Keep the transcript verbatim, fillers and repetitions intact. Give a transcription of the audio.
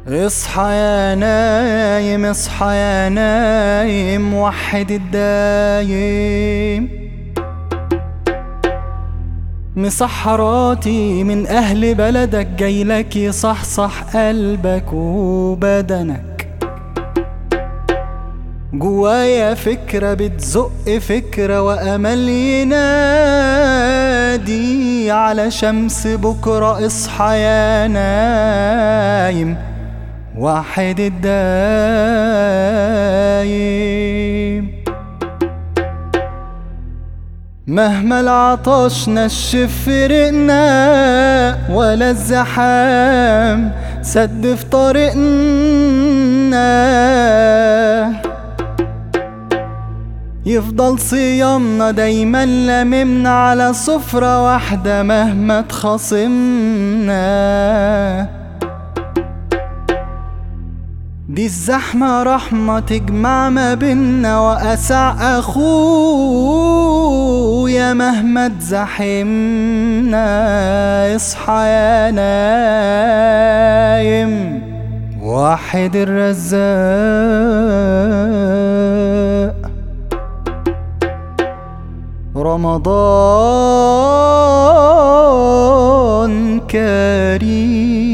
اصحى يا نايم اصحى يا نايم وحد الدايم. مسحراتي من أهل بلدك جايلك يصحصح قلبك وبدنك. جوايا فكرة بتزق فكرة وأمل ينادي على شمس بكرة. اصحى يا نايم وحد الدايم. مهما العطش نشف فرقنا ولا الزحام سد في طريقنا، يفضل صيامنا دايما لممنا على سفرة واحدة مهما تخاصمنا. دي الزحمة رحمة تجمع ما بينا وأسع أخويا مهما تزحمنا. اصحى يا نايم وحد الرزاق. رمضان كريم.